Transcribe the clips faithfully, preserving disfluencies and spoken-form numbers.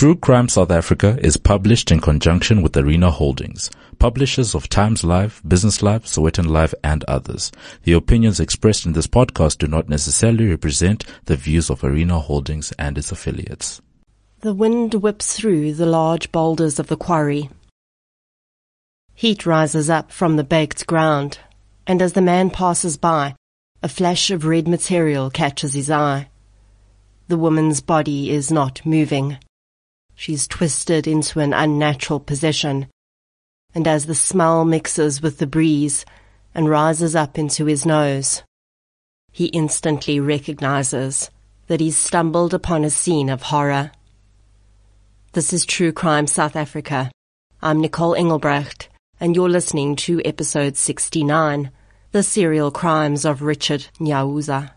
True Crime South Africa is published in conjunction with Arena Holdings, publishers of Times Live, Business Live, Sowetan Live, and others. The opinions expressed in this podcast do not necessarily represent the views of Arena Holdings and its affiliates. The wind whips through the large boulders of the quarry. Heat rises up from the baked ground, and as the man passes by, a flash of red material catches his eye. The woman's body is not moving. She's twisted into an unnatural position, and as the smell mixes with the breeze and rises up into his nose, he instantly recognizes that he's stumbled upon a scene of horror. This is True Crime South Africa. I'm Nicole Engelbrecht, and you're listening to episode sixty-nine, The Serial Crimes of Richard Nyauza.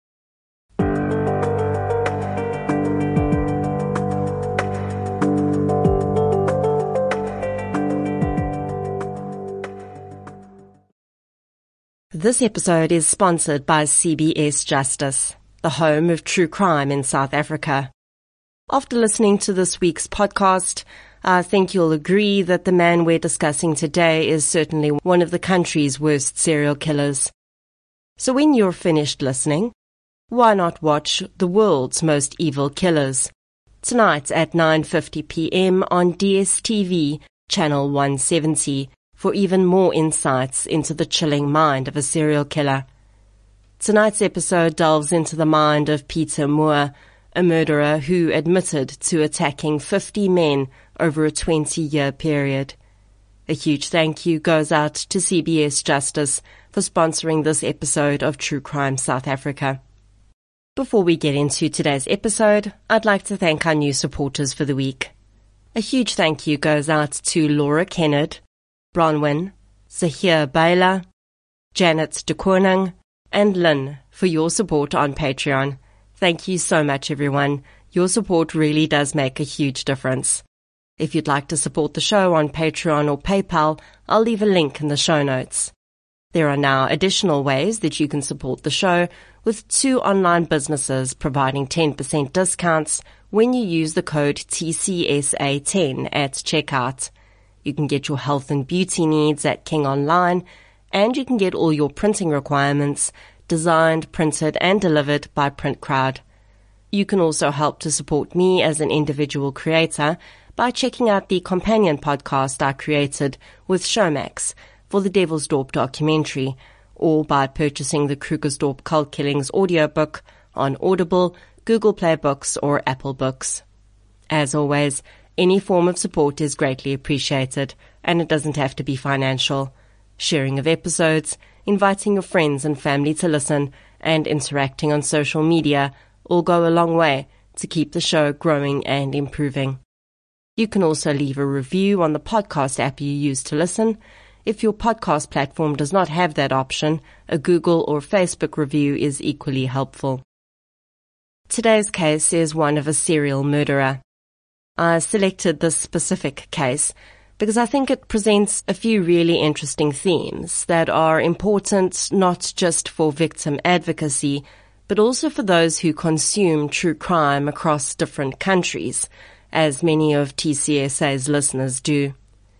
This episode is sponsored by C B S Justice, the home of true crime in South Africa. After listening to this week's podcast, I think you'll agree that the man we're discussing today is certainly one of the country's worst serial killers. So when you're finished listening, why not watch The World's Most Evil Killers tonight at nine fifty p.m. on D S T V, channel one seventy, for even more insights into the chilling mind of a serial killer. Tonight's episode delves into the mind of Peter Moore, a murderer who admitted to attacking fifty men over a twenty-year period. A huge thank you goes out to C B S Justice for sponsoring this episode of True Crime South Africa. Before we get into today's episode, I'd like to thank our new supporters for the week. A huge thank you goes out to Laura Kennard, Bronwyn, Zahir Baila, Janet de Koning, and Lynn for your support on Patreon. Thank you so much, everyone. Your support really does make a huge difference. If you'd like to support the show on Patreon or PayPal, I'll leave a link in the show notes. There are now additional ways that you can support the show, with two online businesses providing ten percent discounts when you use the code T C S A ten at checkout. You can get your health and beauty needs at King Online, and you can get all your printing requirements designed, printed, and delivered by PrintCrowd. You can also help to support me as an individual creator by checking out the companion podcast I created with Showmax for the Devilsdorp documentary, or by purchasing the Krugersdorp Cult Killings audiobook on Audible, Google Play Books, or Apple Books. As always, any form of support is greatly appreciated, and it doesn't have to be financial. Sharing of episodes, inviting your friends and family to listen, and interacting on social media all go a long way to keep the show growing and improving. You can also leave a review on the podcast app you use to listen. If your podcast platform does not have that option, a Google or Facebook review is equally helpful. Today's case is one of a serial murderer. I selected this specific case because I think it presents a few really interesting themes that are important not just for victim advocacy, but also for those who consume true crime across different countries, as many of T C S A's listeners do.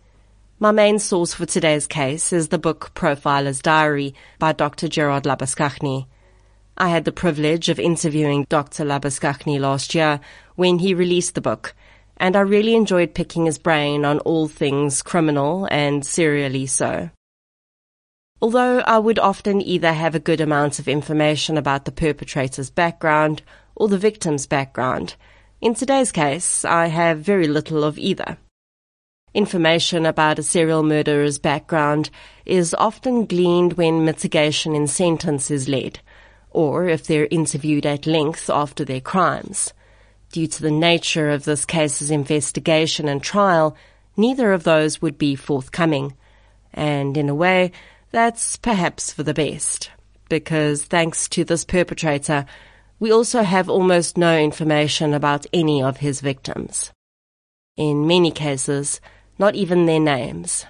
My main source for today's case is the book Profiler's Diary by Doctor Gerard Labuschagne. I had the privilege of interviewing Doctor Labuschagne last year when he released the book, and I really enjoyed picking his brain on all things criminal and serially so. Although I would often either have a good amount of information about the perpetrator's background or the victim's background, in today's case I have very little of either. Information about a serial murderer's background is often gleaned when mitigation in sentence is led, or if they're interviewed at length after their crimes. Due to the nature of this case's investigation and trial, neither of those would be forthcoming. And in a way, that's perhaps for the best, because thanks to this perpetrator, we also have almost no information about any of his victims. In many cases, not even their names.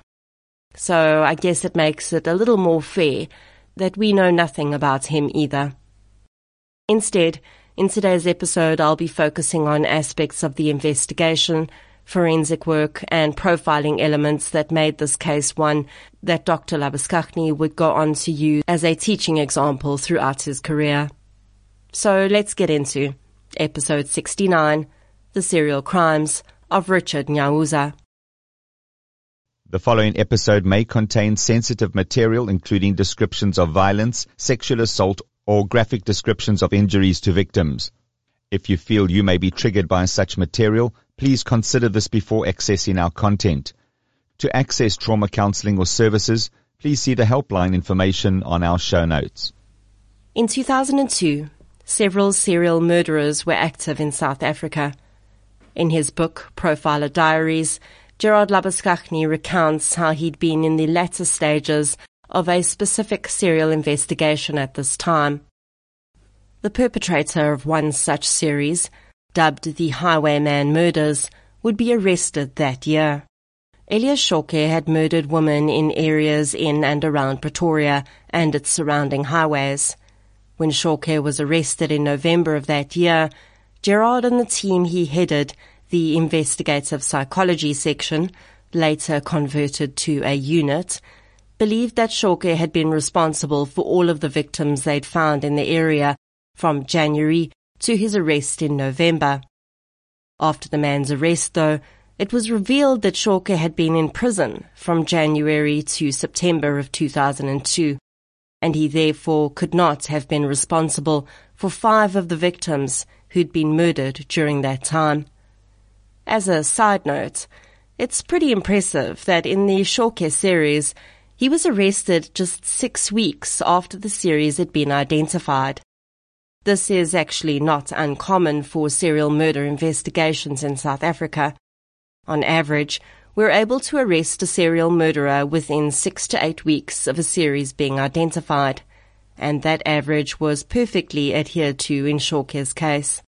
So I guess it makes it a little more fair that we know nothing about him either. Instead, In today's episode, I'll be focusing on aspects of the investigation, forensic work, and profiling elements that made this case one that Doctor Labuschagne would go on to use as a teaching example throughout his career. So let's get into episode sixty-nine, The Serial Crimes of Richard Nyauza. The following episode may contain sensitive material, including descriptions of violence, sexual assault, or graphic descriptions of injuries to victims. If you feel you may be triggered by such material, please consider this before accessing our content. To access trauma counseling or services, please see the helpline information on our show notes. In two thousand two, several serial murderers were active in South Africa. In his book, Profiler Diaries, Gerard Labuschagne recounts how he'd been in the latter stages of a specific serial investigation at this time. The perpetrator of one such series, dubbed the Highwayman Murders, would be arrested that year. Elias Shorke had murdered women in areas in and around Pretoria and its surrounding highways. When Shorke was arrested in November of that year, Gerard and the team he headed, the Investigative Psychology Section, later converted to a unit, believed that Shorke had been responsible for all of the victims they'd found in the area from January to his arrest in November. After the man's arrest, though, it was revealed that Shorke had been in prison from January to September of two thousand two, and he therefore could not have been responsible for five of the victims who'd been murdered during that time. As a side note, it's pretty impressive that in the Shorke series, he was arrested just six weeks after the series had been identified. This is actually not uncommon for serial murder investigations in South Africa. On average, we're able to arrest a serial murderer within six to eight weeks of a series being identified, and that average was perfectly adhered to in Shorke's case.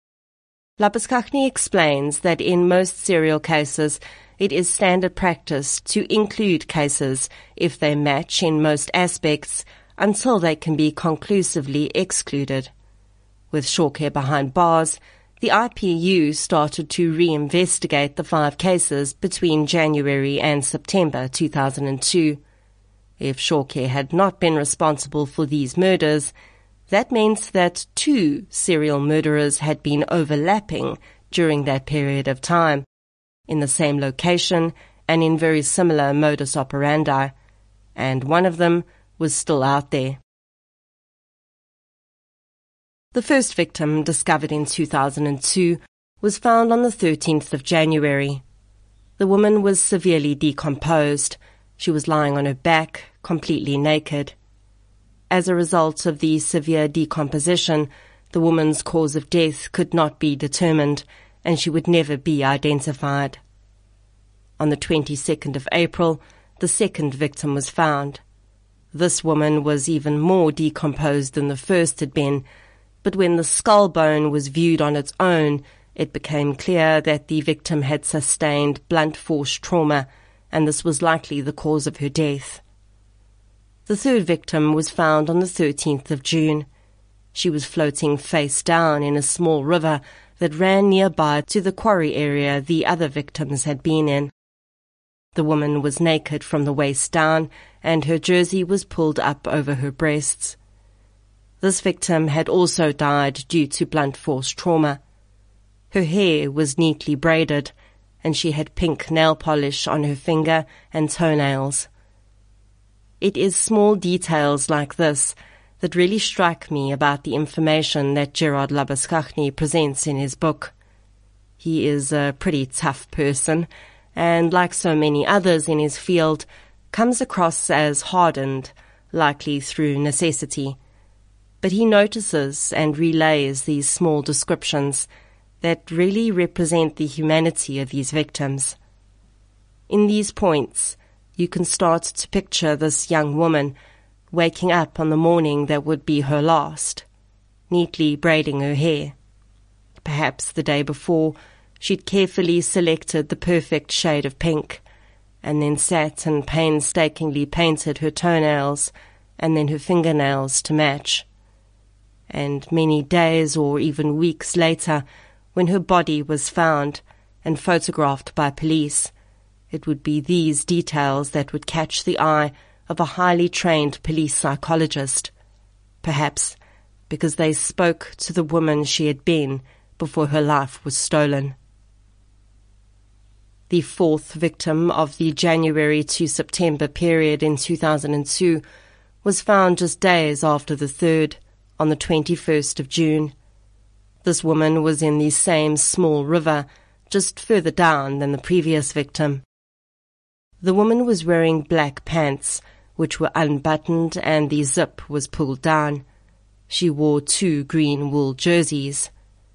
Labuschagne explains that in most serial cases, it is standard practice to include cases if they match in most aspects until they can be conclusively excluded. With Shorke behind bars, the I P U started to re-investigate the five cases between January and September two thousand two. If Shorke had not been responsible for these murders, that meant that two serial murderers had been overlapping during that period of time, in the same location and in very similar modus operandi, and one of them was still out there. The first victim, discovered in two thousand two, was found on the thirteenth of January. The woman was severely decomposed. She was lying on her back, completely naked. As a result of the severe decomposition, the woman's cause of death could not be determined, and she would never be identified. On the twenty-second of April, the second victim was found. This woman was even more decomposed than the first had been, but when the skull bone was viewed on its own, it became clear that the victim had sustained blunt force trauma, and this was likely the cause of her death. The third victim was found on the thirteenth of June. She was floating face down in a small river that ran nearby to the quarry area the other victims had been in. The woman was naked from the waist down, and her jersey was pulled up over her breasts. This victim had also died due to blunt force trauma. Her hair was neatly braided, and she had pink nail polish on her finger and toenails. It is small details like this that really strike me about the information that Gerard Labuschagne presents in his book. He is a pretty tough person, and like so many others in his field, comes across as hardened, likely through necessity. But he notices and relays these small descriptions that really represent the humanity of these victims. In these points, you can start to picture this young woman waking up on the morning that would be her last, neatly braiding her hair. Perhaps the day before, she'd carefully selected the perfect shade of pink, and then sat and painstakingly painted her toenails and then her fingernails to match. and many days or even weeks later, when her body was found and photographed by police, it would be these details that would catch the eye of a highly trained police psychologist, perhaps because they spoke to the woman she had been before her life was stolen. The fourth victim of the January to September period in two thousand two was found just days after the third, on the twenty-first of June. This woman was in the same small river, just further down than the previous victim. The woman was wearing black pants, which were unbuttoned and the zip was pulled down. She wore two green wool jerseys.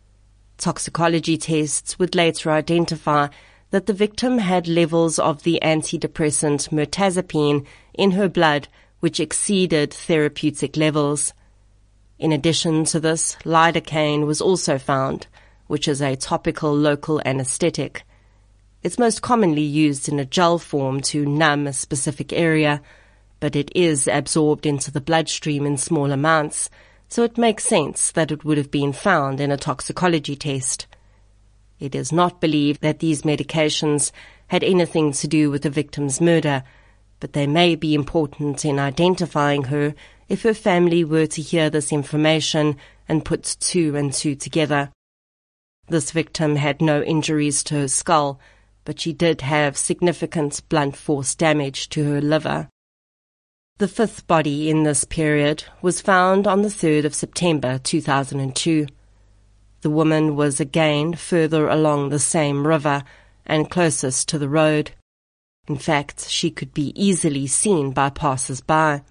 Toxicology tests would later identify that the victim had levels of the antidepressant mirtazapine in her blood which exceeded therapeutic levels. In addition to this, lidocaine was also found, which is a topical local anesthetic. It's most commonly used in a gel form to numb a specific area, but it is absorbed into the bloodstream in small amounts, so it makes sense that it would have been found in a toxicology test. It is not believed that these medications had anything to do with the victim's murder, but they may be important in identifying her if her family were to hear this information and put two and two together. This victim had no injuries to her skull, but she did have significant blunt force damage to her liver. The fifth body in this period was found on the third of September two thousand two. The woman was again further along the same river and closest to the road. In fact, she could be easily seen by passers-by.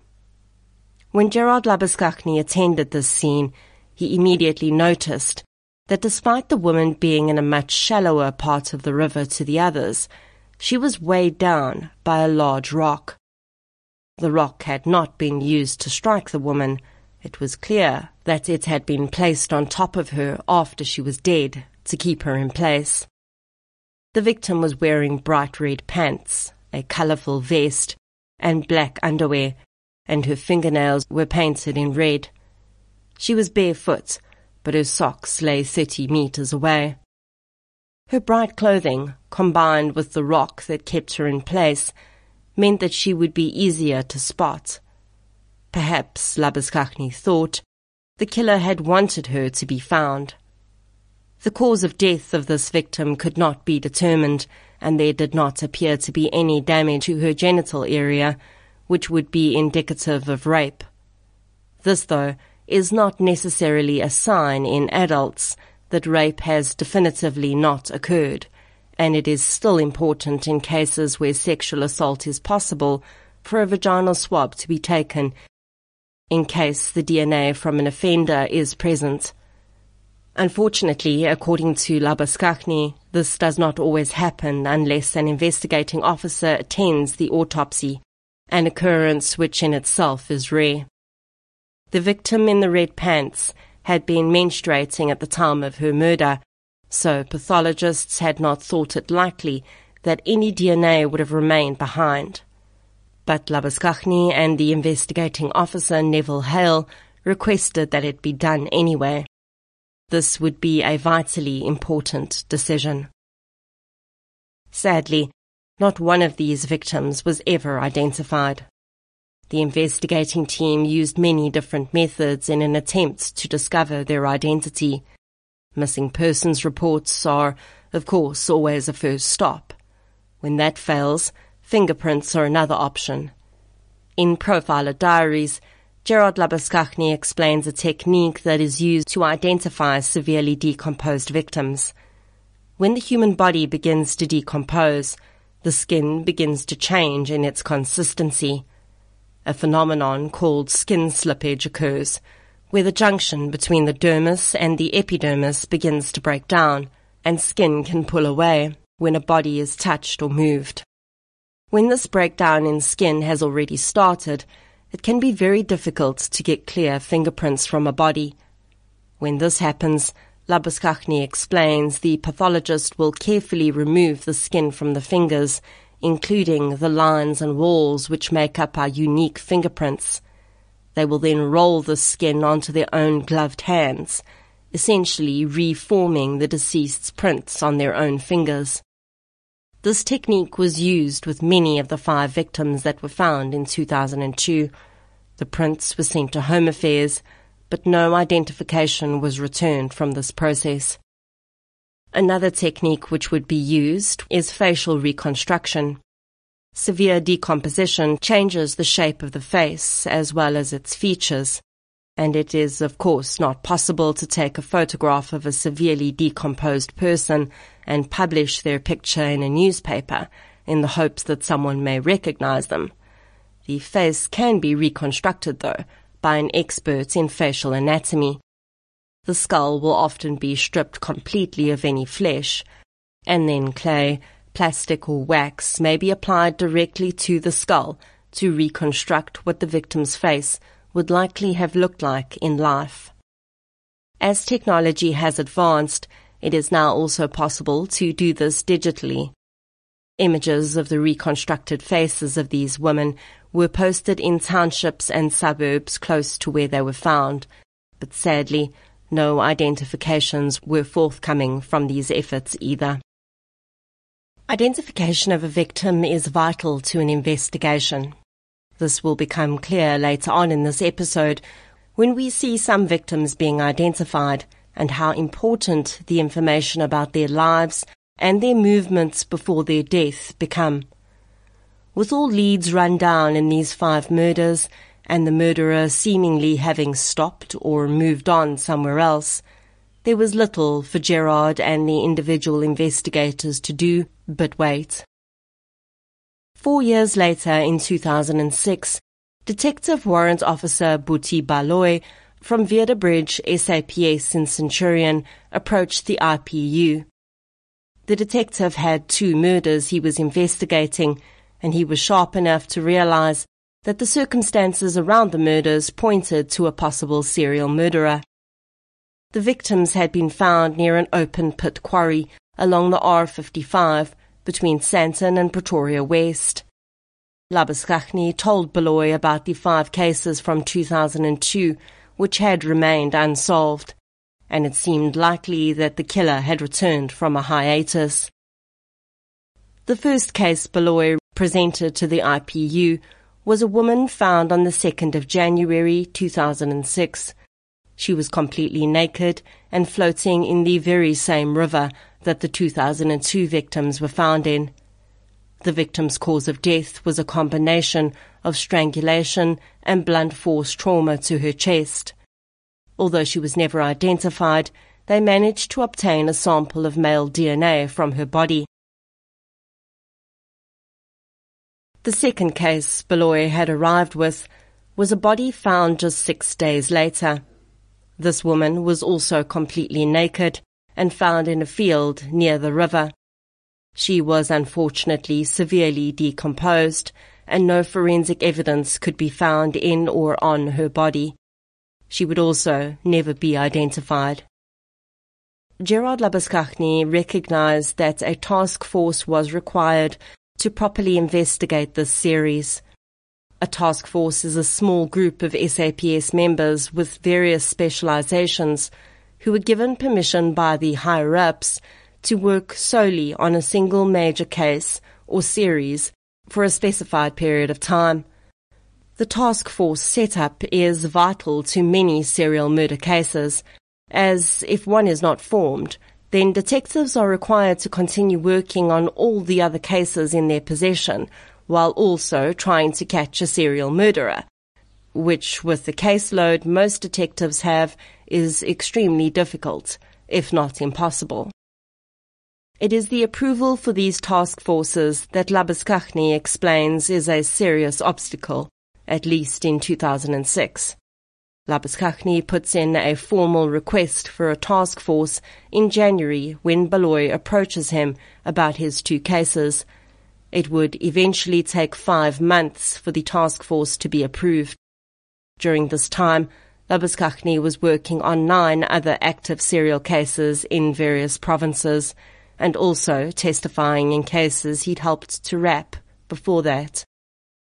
When Gerard Labuschagne attended this scene, he immediately noticed that despite the woman being in a much shallower part of the river to the others, she was weighed down by a large rock. The rock had not been used to strike the woman. It was clear that it had been placed on top of her after she was dead to keep her in place. The victim was wearing bright red pants, a colourful vest, and black underwear, and her fingernails were painted in red. She was barefoot, but her socks lay thirty metres away. Her bright clothing, combined with the rock that kept her in place, meant that she would be easier to spot. Perhaps, Labuschagne thought, the killer had wanted her to be found. The cause of death of this victim could not be determined, and there did not appear to be any damage to her genital area, which would be indicative of rape. This, though, is not necessarily a sign in adults that rape has definitively not occurred, and it is still important in cases where sexual assault is possible for a vaginal swab to be taken in case the D N A from an offender is present. Unfortunately, according to Labuschagne, this does not always happen unless an investigating officer attends the autopsy, an occurrence which in itself is rare. The victim in the red pants had been menstruating at the time of her murder, so pathologists had not thought it likely that any D N A would have remained behind. But Labuschagne and the investigating officer, Neville Hale, requested that it be done anyway. This would be a vitally important decision. Sadly, not one of these victims was ever identified. The investigating team used many different methods in an attempt to discover their identity. Missing persons reports are, of course, always a first stop. When that fails, fingerprints are another option. In Profiler Diaries, Gerard Labuschagne explains a technique that is used to identify severely decomposed victims. When the human body begins to decompose, the skin begins to change in its consistency. A phenomenon called skin slippage occurs, where the junction between the dermis and the epidermis begins to break down, and skin can pull away when a body is touched or moved. When this breakdown in skin has already started, it can be very difficult to get clear fingerprints from a body. When this happens, Labuschagne explains the pathologist will carefully remove the skin from the fingers, including the lines and walls which make up our unique fingerprints. They will then roll the skin onto their own gloved hands, essentially reforming the deceased's prints on their own fingers. This technique was used with many of the five victims that were found in two thousand two. The prints were sent to Home Affairs, but no identification was returned from this process. Another technique which would be used is facial reconstruction. Severe decomposition changes the shape of the face as well as its features, and it is of course not possible to take a photograph of a severely decomposed person and publish their picture in a newspaper in the hopes that someone may recognize them. The face can be reconstructed, though, by an expert in facial anatomy. The skull will often be stripped completely of any flesh, and then clay, plastic or wax may be applied directly to the skull to reconstruct what the victim's face would likely have looked like in life. As technology has advanced, it is now also possible to do this digitally. Images of the reconstructed faces of these women were posted in townships and suburbs close to where they were found, but sadly, no identifications were forthcoming from these efforts either. Identification of a victim is vital to an investigation. This will become clear later on in this episode when we see some victims being identified and how important the information about their lives and their movements before their death become. With all leads run down in these five murders, and the murderer seemingly having stopped or moved on somewhere else, there was little for Gerard and the individual investigators to do but wait. Four years later, in two thousand six, Detective Warrant Officer Boetie Baloyi from Veerdebridge S A P S in Centurion approached the I P U. The detective had two murders he was investigating, and he was sharp enough to realize that the circumstances around the murders pointed to a possible serial murderer. The victims had been found near an open-pit quarry along the R fifty-five between Sandton and Pretoria West. Labuschagne told Baloyi about the five cases from two thousand two which had remained unsolved, and it seemed likely that the killer had returned from a hiatus. The first case Baloyi presented to the I P U was a woman found on the second of January two thousand six. She was completely naked and floating in the very same river that the two thousand two victims were found in. The victim's cause of death was a combination of strangulation and blunt force trauma to her chest. Although she was never identified, they managed to obtain a sample of male D N A from her body. The second case Baloyi had arrived with was a body found just six days later. This woman was also completely naked and found in a field near the river. She was unfortunately severely decomposed, and no forensic evidence could be found in or on her body. She would also never be identified. Gerard Labuschagne recognized that a task force was required to properly investigate this series. A task force is a small group of S A P S members with various specializations who were given permission by the higher-ups to work solely on a single major case or series for a specified period of time. The task force setup is vital to many serial murder cases, as if one is not formed, then detectives are required to continue working on all the other cases in their possession, while also trying to catch a serial murderer, which, with the caseload most detectives have, is extremely difficult, if not impossible. It is the approval for these task forces that Labuschagne explains is a serious obstacle, at least in two thousand six. Labuschagne puts in a formal request for a task force in January when Baloyi approaches him about his two cases. It would eventually take five months for the task force to be approved. During this time, Labuschagne was working on nine other active serial cases in various provinces, and also testifying in cases he'd helped to wrap before that.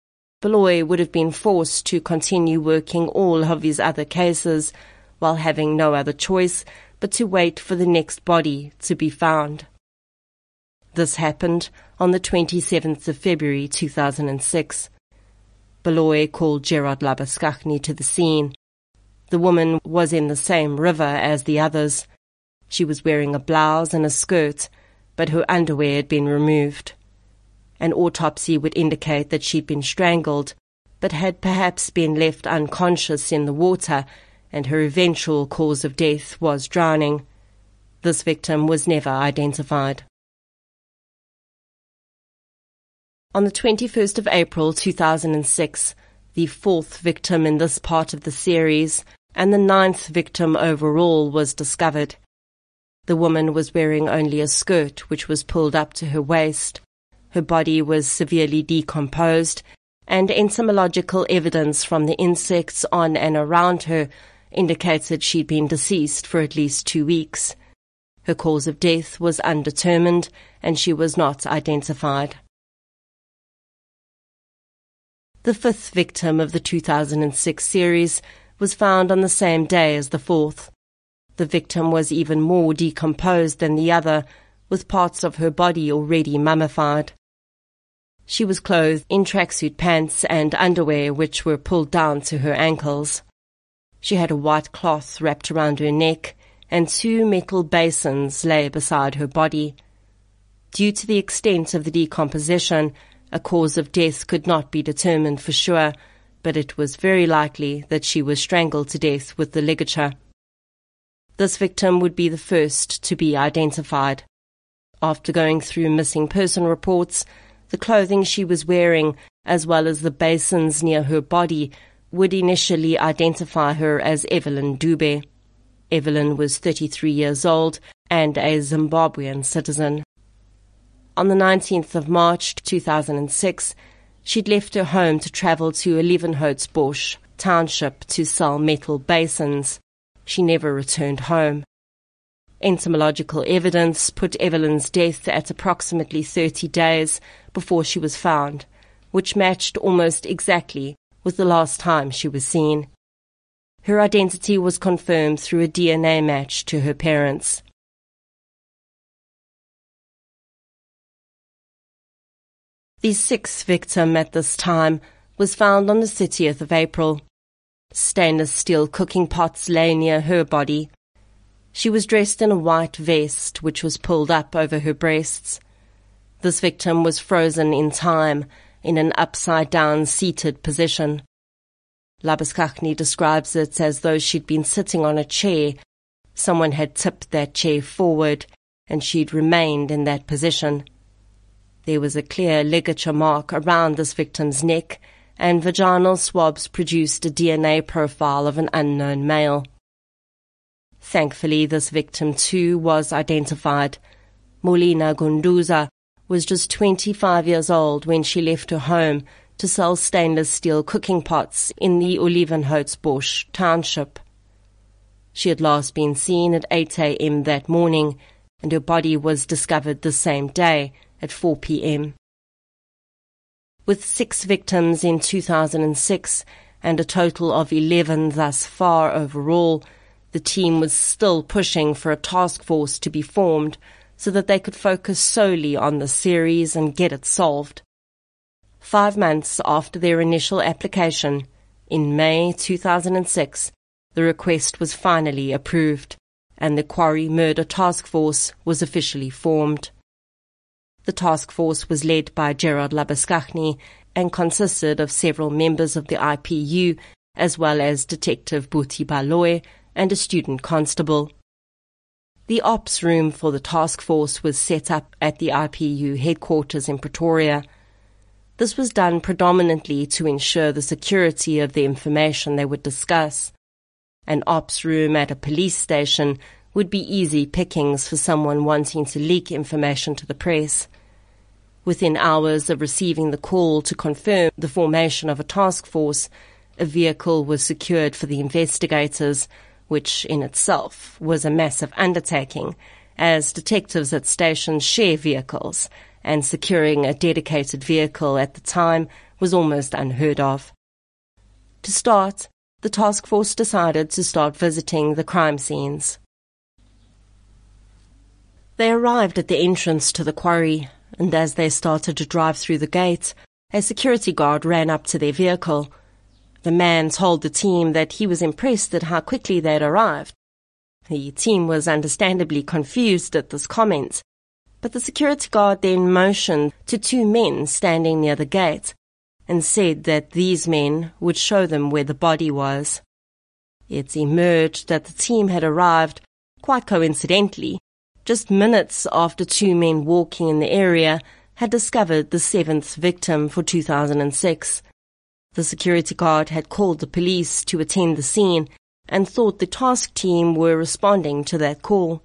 Baloyi would have been forced to continue working all of his other cases while having no other choice but to wait for the next body to be found. This happened on the twenty-seventh of February two thousand six. Baloyi called Gerard Labuschagne to the scene. The woman was in the same river as the others. She was wearing a blouse and a skirt, but her underwear had been removed. An autopsy would indicate that she'd been strangled, but had perhaps been left unconscious in the water, and her eventual cause of death was drowning. This victim was never identified. On the twenty-first of April two thousand six, the fourth victim in this part of the series, and the ninth victim overall, was discovered. The woman was wearing only a skirt which was pulled up to her waist. Her body was severely decomposed, and entomological evidence from the insects on and around her indicated she'd been deceased for at least two weeks. Her cause of death was undetermined, and she was not identified. The fifth victim of the two thousand six series was found on the same day as the fourth. The victim was even more decomposed than the other, with parts of her body already mummified. She was clothed in tracksuit pants and underwear which were pulled down to her ankles. She had a white cloth wrapped around her neck, and two metal basins lay beside her body. Due to the extent of the decomposition, a cause of death could not be determined for sure, but it was very likely that she was strangled to death with the ligature. This victim would be the first to be identified. After going through missing person reports, the clothing she was wearing, as well as the basins near her body, would initially identify her as Evelyn Dube. Evelyn was thirty-three years old and a Zimbabwean citizen. On the nineteenth of March two thousand six, she'd left her home to travel to Olivenhoutsbusch township to sell metal basins. She never returned home. Entomological evidence put Evelyn's death at approximately thirty days before she was found, which matched almost exactly with the last time she was seen. Her identity was confirmed through a D N A match to her parents. The sixth victim at this time was found on the thirtieth of April. Stainless steel cooking pots lay near her body. She was dressed in a white vest which was pulled up over her breasts. This victim was frozen in time in an upside-down seated position. Labuschagne describes it as though she'd been sitting on a chair. Someone had tipped that chair forward, and she'd remained in that position. There was a clear ligature mark around this victim's neck, and vaginal swabs produced a D N A profile of an unknown male. Thankfully, this victim too was identified. Molina Gunduza was just twenty-five years old when she left her home to sell stainless steel cooking pots in the Olivenhoutsbusch township. She had last been seen at eight a.m. that morning, and her body was discovered the same day at four p.m. With six victims in two thousand six and a total of eleven thus far overall, the team was still pushing for a task force to be formed so that they could focus solely on the series and get it solved. Five months after their initial application, in May two thousand six, the request was finally approved, and the Quarry Murder Task Force was officially formed. The task force was led by Gerard Labuschagne and consisted of several members of the I P U, as well as Detective Buti Baloyi and a student constable. The ops room for the task force was set up at the I P U headquarters in Pretoria. This was done predominantly to ensure the security of the information they would discuss. An ops room at a police station would be easy pickings for someone wanting to leak information to the press. Within hours of receiving the call to confirm the formation of a task force, a vehicle was secured for the investigators, which in itself was a massive undertaking, as detectives at stations share vehicles, and securing a dedicated vehicle at the time was almost unheard of. To start, the task force decided to start visiting the crime scenes. They arrived at the entrance to the quarry, and as they started to drive through the gate, a security guard ran up to their vehicle. The man told the team that he was impressed at how quickly they had arrived. The team was understandably confused at this comment, but the security guard then motioned to two men standing near the gate and said that these men would show them where the body was. It emerged that the team had arrived, quite coincidentally, just minutes after two men walking in the area had discovered the seventh victim for two thousand six. The security guard had called the police to attend the scene and thought the task team were responding to that call.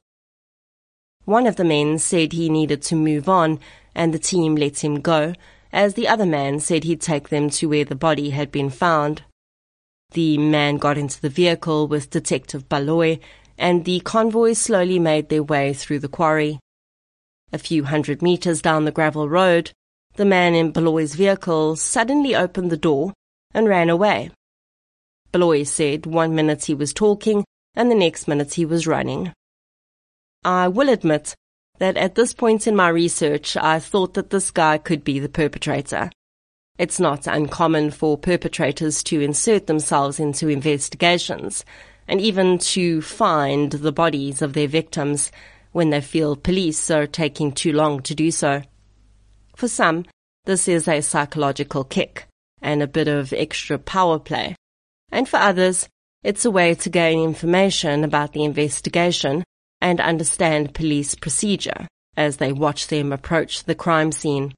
One of the men said he needed to move on, and the team let him go, as the other man said he'd take them to where the body had been found. The man got into the vehicle with Detective Baloy, and the convoy slowly made their way through the quarry. A few hundred meters down the gravel road, the man in Baloy's vehicle suddenly opened the door and ran away. Baloy said one minute he was talking and the next minute he was running. I will admit that at this point in my research I thought that this guy could be the perpetrator. It's not uncommon for perpetrators to insert themselves into investigations and even to find the bodies of their victims when they feel police are taking too long to do so. For some, this is a psychological kick and a bit of extra power play. And for others, it's a way to gain information about the investigation and understand police procedure as they watch them approach the crime scene.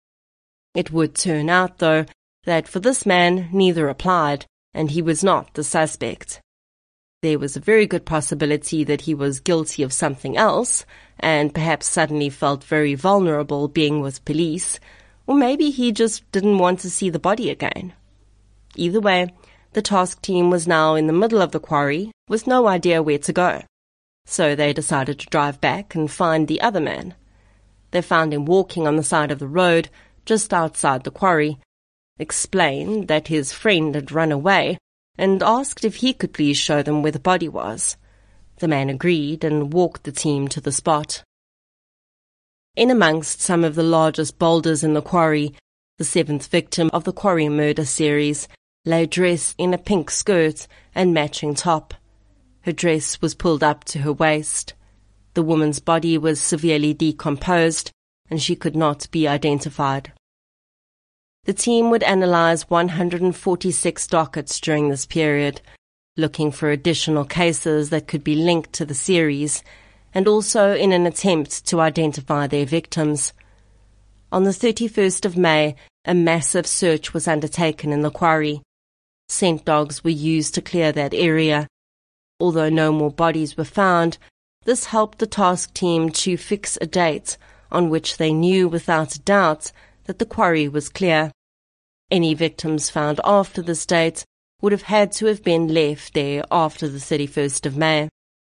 It would turn out, though, that for this man neither applied, and he was not the suspect. There was a very good possibility that he was guilty of something else, and perhaps suddenly felt very vulnerable being with police, or maybe he just didn't want to see the body again. Either way, the task team was now in the middle of the quarry with no idea where to go. So they decided to drive back and find the other man. They found him walking on the side of the road just outside the quarry, explained that his friend had run away, and asked if he could please show them where the body was. The man agreed and walked the team to the spot. In amongst some of the largest boulders in the quarry, the seventh victim of the quarry murder series lay dressed in a pink skirt and matching top. Her dress was pulled up to her waist. The woman's body was severely decomposed, and she could not be identified. The team would analyze one hundred forty-six dockets during this period, looking for additional cases that could be linked to the series, and also in an attempt to identify their victims. On the thirty-first of May, a massive search was undertaken in the quarry. Scent dogs were used to clear that area. Although no more bodies were found, this helped the task team to fix a date on which they knew without a doubt that the quarry was clear. Any victims found after this date would have had to have been left there after the thirty-first of May.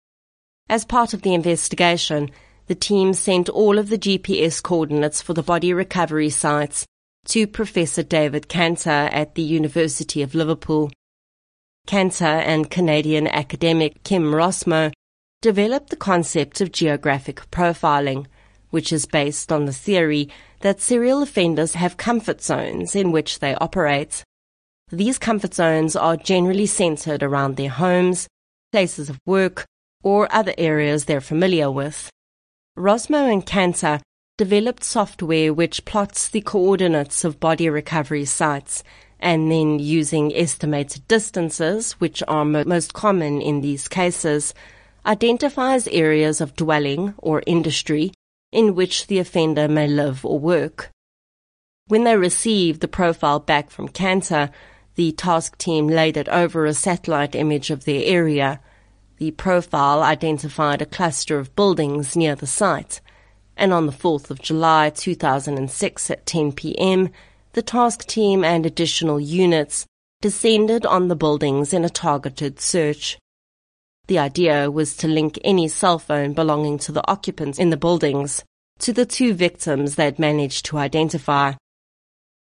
As part of the investigation, the team sent all of the G P S coordinates for the body recovery sites to Professor David Cantor at the University of Liverpool. Cantor and Canadian academic Kim Rosmo developed the concept of geographic profiling, which is based on the theory that serial offenders have comfort zones in which they operate. These comfort zones are generally centered around their homes, places of work, or other areas they're familiar with. Rosmo and Cantor developed software which plots the coordinates of body recovery sites and then, using estimated distances, which are mo- most common in these cases, identifies areas of dwelling or industry in which the offender may live or work. When they received the profile back from Cantor, the task team laid it over a satellite image of their area. The profile identified a cluster of buildings near the site, and on the fourth of July two thousand six at ten p.m., the task team and additional units descended on the buildings in a targeted search. The idea was to link any cell phone belonging to the occupants in the buildings to the two victims they'd managed to identify.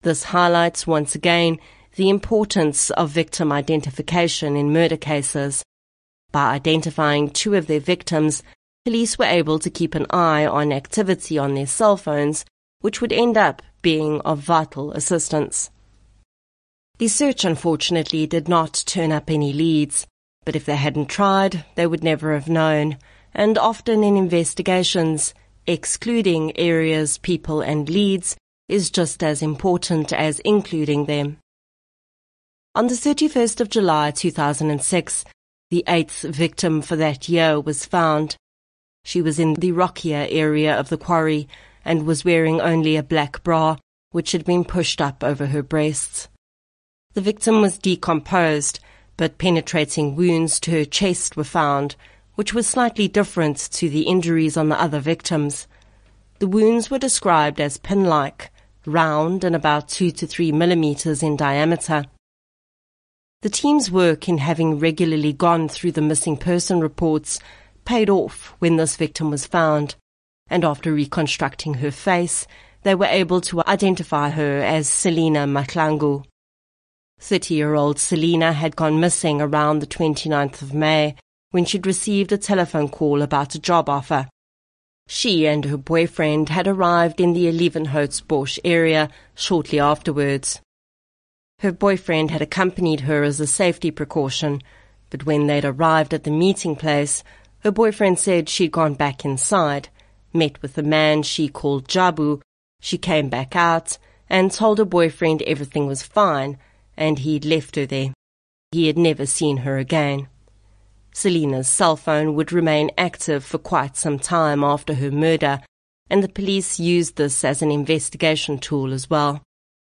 This highlights once again the importance of victim identification in murder cases. By identifying two of their victims, police were able to keep an eye on activity on their cell phones, which would end up being of vital assistance. The search, unfortunately, did not turn up any leads, but if they hadn't tried, they would never have known, and often in investigations, excluding areas, people and leads is just as important as including them. On the thirty-first of July two thousand six, the eighth victim for that year was found. She was in the rockier area of the quarry and was wearing only a black bra, which had been pushed up over her breasts. The victim was decomposed, but penetrating wounds to her chest were found, which was slightly different to the injuries on the other victims. The wounds were described as pin-like, round and about two to three millimeters in diameter. The team's work in having regularly gone through the missing person reports paid off when this victim was found, and after reconstructing her face, they were able to identify her as Selina Mahlangu. Thirty-year-old Selina had gone missing around the twenty-ninth of May when she'd received a telephone call about a job offer. She and her boyfriend had arrived in the Elevenhoutsbosch area shortly afterwards. Her boyfriend had accompanied her as a safety precaution, but when they'd arrived at the meeting place, her boyfriend said she'd gone back inside, met with a man she called Jabu. She came back out and told her boyfriend everything was fine and he'd left her there. He had never seen her again. Selina's cell phone would remain active for quite some time after her murder, and the police used this as an investigation tool as well.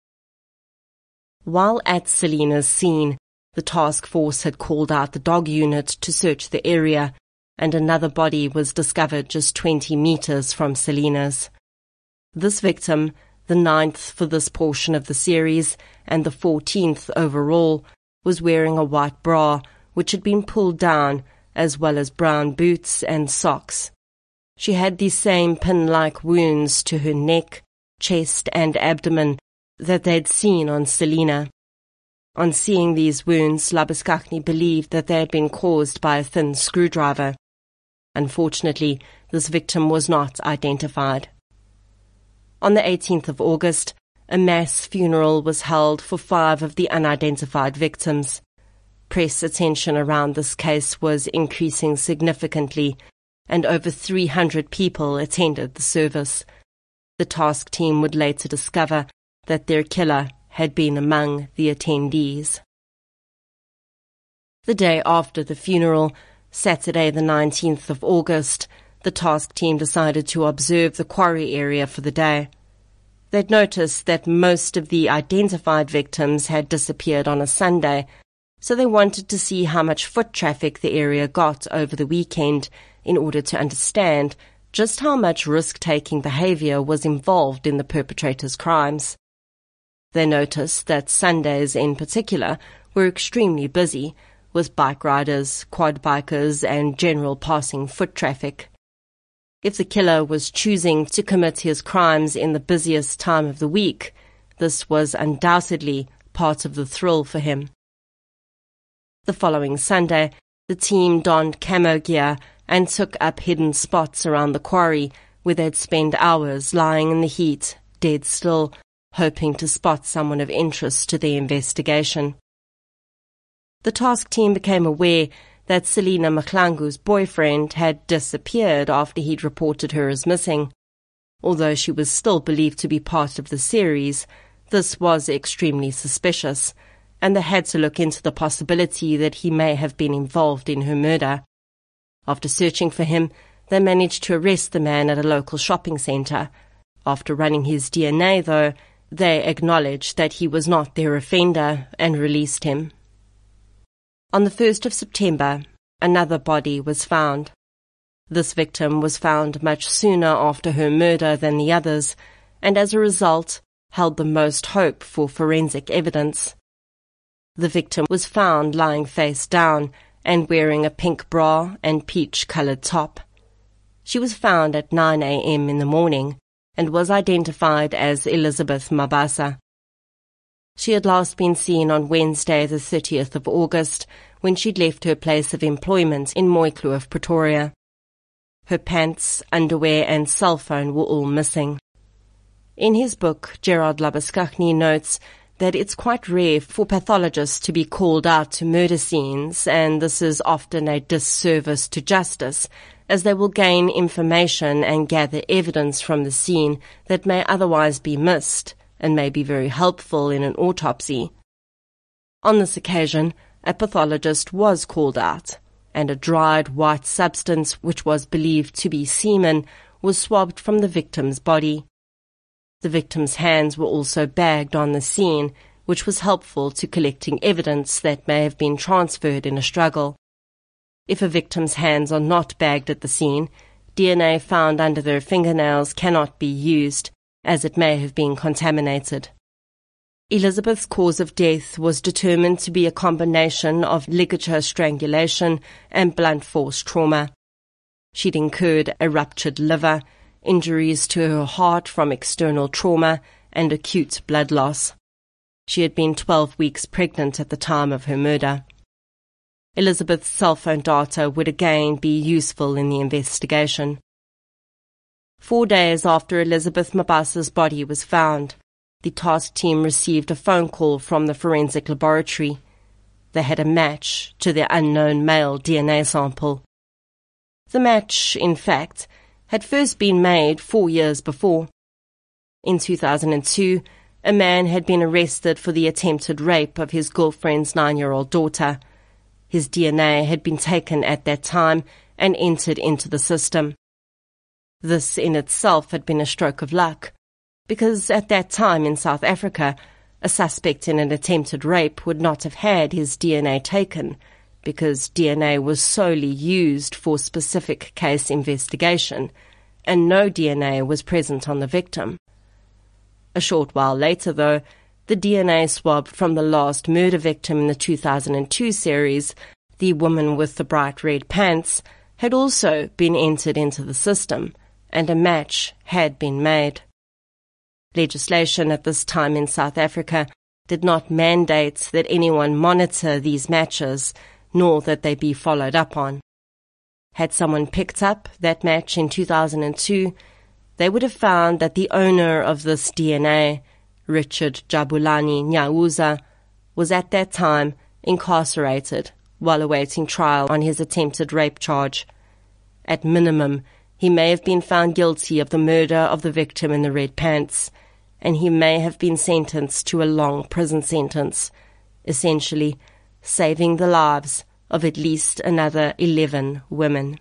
While at Selina's scene, the task force had called out the dog unit to search the area, and another body was discovered just twenty meters from Selina's. This victim, the ninth for this portion of the series and the fourteenth overall, was wearing a white bra which had been pulled down, as well as brown boots and socks. She had the same pin-like wounds to her neck, chest and abdomen that they'd seen on Selina. On seeing these wounds, Labuschagne believed that they had been caused by a thin screwdriver. Unfortunately, this victim was not identified. On the eighteenth of August, a mass funeral was held for five of the unidentified victims. Press attention around this case was increasing significantly, and over three hundred people attended the service. The task team would later discover that their killer had been among the attendees. The day after the funeral, Saturday the nineteenth of August, the task team decided to observe the quarry area for the day. They'd noticed that most of the identified victims had disappeared on a Sunday, so they wanted to see how much foot traffic the area got over the weekend in order to understand just how much risk-taking behavior was involved in the perpetrator's crimes. They noticed that Sundays in particular were extremely busy, with bike riders, quad bikers, and general passing foot traffic. If the killer was choosing to commit his crimes in the busiest time of the week, this was undoubtedly part of the thrill for him. The following Sunday, the team donned camo gear and took up hidden spots around the quarry where they'd spend hours lying in the heat, dead still, hoping to spot someone of interest to the investigation. The task team became aware that Selina Mahlangu's boyfriend had disappeared after he'd reported her as missing. Although she was still believed to be part of the series, this was extremely suspicious, and they had to look into the possibility that he may have been involved in her murder. After searching for him, they managed to arrest the man at a local shopping centre. After running his D N A, though, they acknowledged that he was not their offender and released him. On the first of September, another body was found. This victim was found much sooner after her murder than the others, and as a result, held the most hope for forensic evidence. The victim was found lying face down and wearing a pink bra and peach-coloured top. She was found at nine a.m. in the morning and was identified as Elizabeth Mabasa. She had last been seen on Wednesday the thirtieth of August when she'd left her place of employment in Mooikloof, Pretoria. Her pants, underwear and cell phone were all missing. In his book, Gerard Labuschagne notes that it's quite rare for pathologists to be called out to murder scenes, and this is often a disservice to justice, as they will gain information and gather evidence from the scene that may otherwise be missed and may be very helpful in an autopsy. On this occasion, a pathologist was called out, and a dried white substance, which was believed to be semen, was swabbed from the victim's body. The victim's hands were also bagged on the scene, which was helpful to collecting evidence that may have been transferred in a struggle. If a victim's hands are not bagged at the scene, D N A found under their fingernails cannot be used, as it may have been contaminated. Elizabeth's cause of death was determined to be a combination of ligature strangulation and blunt force trauma. She'd incurred a ruptured liver, injuries to her heart from external trauma, and acute blood loss. She had been twelve weeks pregnant at the time of her murder. Elizabeth's cell phone data would again be useful in the investigation. Four days after Elizabeth Mabasa's body was found, the task team received a phone call from the forensic laboratory. They had a match to their unknown male D N A sample. The match, in fact, had first been made four years before. In two thousand two, a man had been arrested for the attempted rape of his girlfriend's nine-year-old daughter. His D N A had been taken at that time and entered into the system. This in itself had been a stroke of luck, because at that time in South Africa, a suspect in an attempted rape would not have had his D N A taken, because D N A was solely used for specific case investigation, and no D N A was present on the victim. A short while later, though, the D N A swab from the last murder victim in the two thousand two series, the woman with the bright red pants, had also been entered into the system, and a match had been made. Legislation at this time in South Africa did not mandate that anyone monitor these matches, nor that they be followed up on. Had someone picked up that match in two thousand two, they would have found that the owner of this D N A, Richard Jabulani Nyauza, was at that time incarcerated while awaiting trial on his attempted rape charge. At minimum, he may have been found guilty of the murder of the victim in the red pants, and he may have been sentenced to a long prison sentence, essentially saving the lives of at least another eleven women.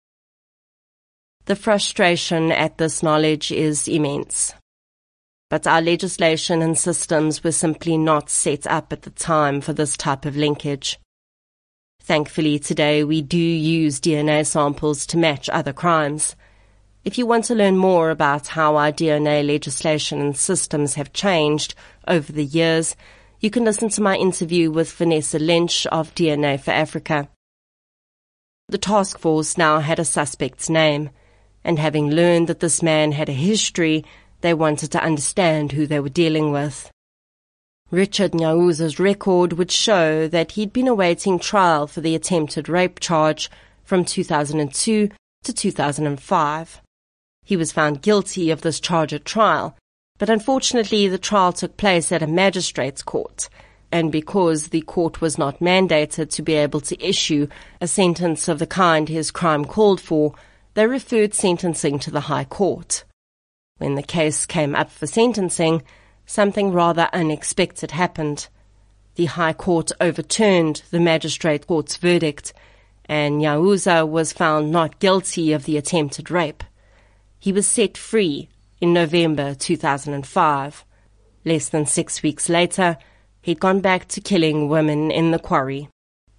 The frustration at this knowledge is immense. But our legislation and systems were simply not set up at the time for this type of linkage. Thankfully, today we do use D N A samples to match other crimes. If you want to learn more about how our D N A legislation and systems have changed over the years, you can listen to my interview with Vanessa Lynch of D N A for Africa. The task force now had a suspect's name, and having learned that this man had a history, they wanted to understand who they were dealing with. Richard Nyauza's record would show that he'd been awaiting trial for the attempted rape charge from two thousand two to two thousand five. He was found guilty of this charge at trial, but unfortunately the trial took place at a magistrate's court, and because the court was not mandated to be able to issue a sentence of the kind his crime called for, they referred sentencing to the High Court. When the case came up for sentencing, something rather unexpected happened. The High Court overturned the magistrate court's verdict, and Nyauza was found not guilty of the attempted rape. He was set free in November two thousand five. Less than six weeks later, he'd gone back to killing women in the quarry.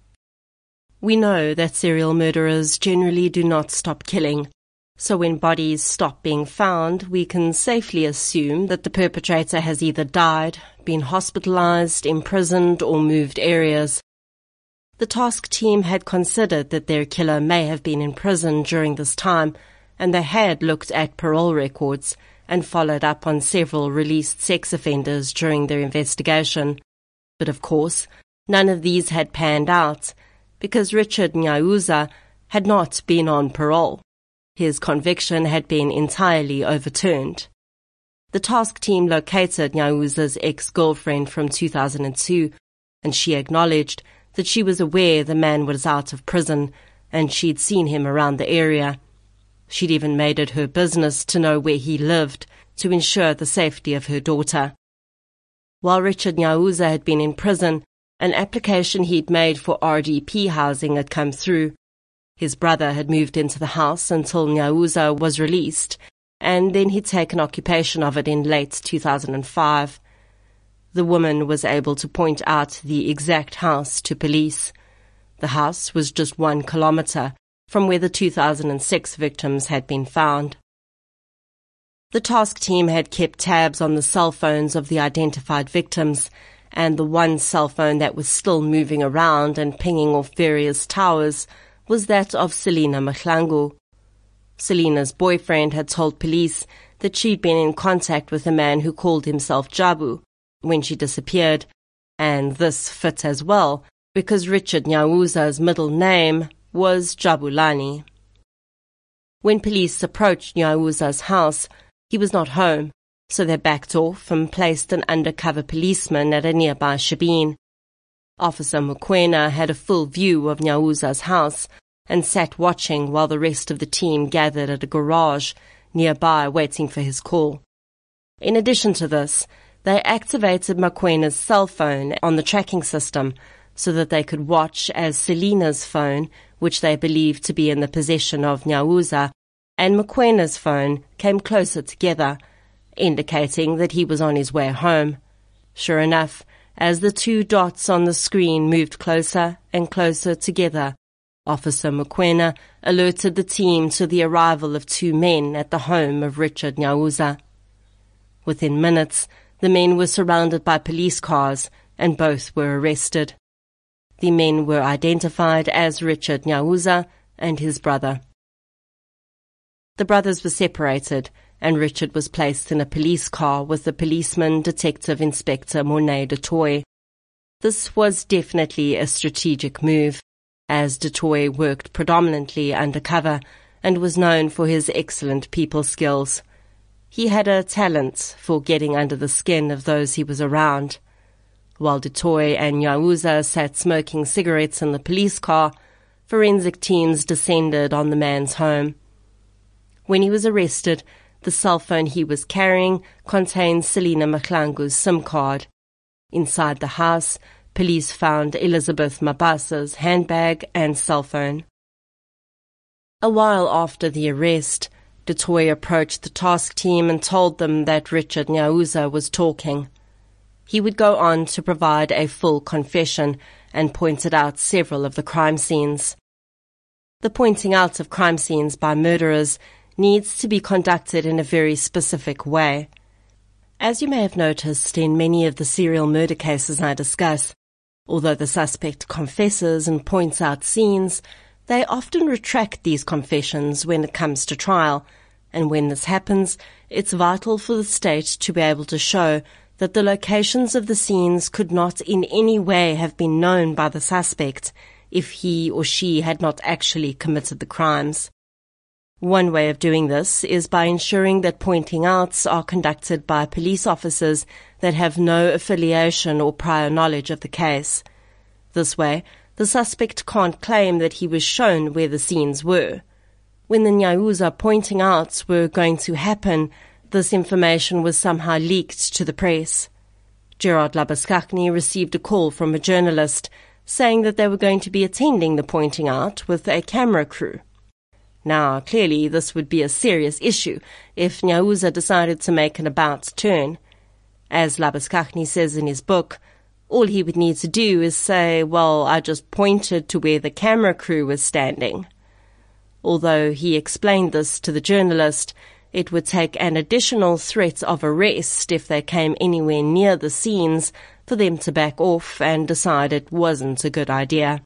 We know that serial murderers generally do not stop killing, so when bodies stop being found, we can safely assume that the perpetrator has either died, been hospitalized, imprisoned, or moved areas. The task team had considered that their killer may have been in prison during this time, and they had looked at parole records, and followed up on several released sex offenders during their investigation. But of course, none of these had panned out, because Richard Nyauza had not been on parole. His conviction had been entirely overturned. The task team located Nyauza's ex-girlfriend from two thousand two, and she acknowledged that she was aware the man was out of prison and she'd seen him around the area. She'd even made it her business to know where he lived to ensure the safety of her daughter. While Richard Nyauza had been in prison, an application he'd made for R D P housing had come through. His brother had moved into the house until Nyauza was released, and then he'd taken occupation of it in late two thousand five. The woman was able to point out the exact house to police. The house was just one kilometre from where the two thousand six victims had been found. The task team had kept tabs on the cell phones of the identified victims, and the one cell phone that was still moving around and pinging off various towers was that of Selina Mahlangu. Selina's boyfriend had told police that she'd been in contact with a man who called himself Jabu when she disappeared, and this fit as well because Richard Nyauza's middle name was Jabulani. When police approached Nyauza's house, he was not home, so they backed off and placed an undercover policeman at a nearby shebeen. Officer Mokoena had a full view of Nyauza's house and sat watching while the rest of the team gathered at a garage nearby waiting for his call. In addition to this, they activated Mokwena's cell phone on the tracking system so that they could watch as Selina's phone, which they believed to be in the possession of Nyauza, and Mokwena's phone came closer together, indicating that he was on his way home. Sure enough, as the two dots on the screen moved closer and closer together, Officer Mokoena alerted the team to the arrival of two men at the home of Richard Nyauza. Within minutes, the men were surrounded by police cars and both were arrested. The men were identified as Richard Nyauza and his brother. The brothers were separated, and Richard was placed in a police car with the policeman Detective Inspector Mornay du Toit. This was definitely a strategic move, as du Toit worked predominantly undercover and was known for his excellent people skills. He had a talent for getting under the skin of those he was around. While du Toit and Nyauza sat smoking cigarettes in the police car, forensic teams descended on the man's home. When he was arrested, the cell phone he was carrying contained Selina Mahlangu's SIM card. Inside the house, police found Elizabeth Mabasa's handbag and cell phone. A while after the arrest, du Toit approached the task team and told them that Richard Nyauza was talking. He would go on to provide a full confession and pointed out several of the crime scenes. The pointing out of crime scenes by murderers needs to be conducted in a very specific way. As you may have noticed in many of the serial murder cases I discuss, although the suspect confesses and points out scenes, they often retract these confessions when it comes to trial, and when this happens, it's vital for the state to be able to show that the locations of the scenes could not in any way have been known by the suspect if he or she had not actually committed the crimes. One way of doing this is by ensuring that pointing outs are conducted by police officers that have no affiliation or prior knowledge of the case. This way, the suspect can't claim that he was shown where the scenes were. When the Nyauza pointing outs were going to happen, this information was somehow leaked to the press. Gerard Labuschagne received a call from a journalist saying that they were going to be attending the pointing out with a camera crew. Now, clearly this would be a serious issue if Nyauza decided to make an about turn. As Labuschagne says in his book, all he would need to do is say, well, I just pointed to where the camera crew was standing. Although he explained this to the journalist, it would take an additional threat of arrest if they came anywhere near the scenes for them to back off and decide it wasn't a good idea.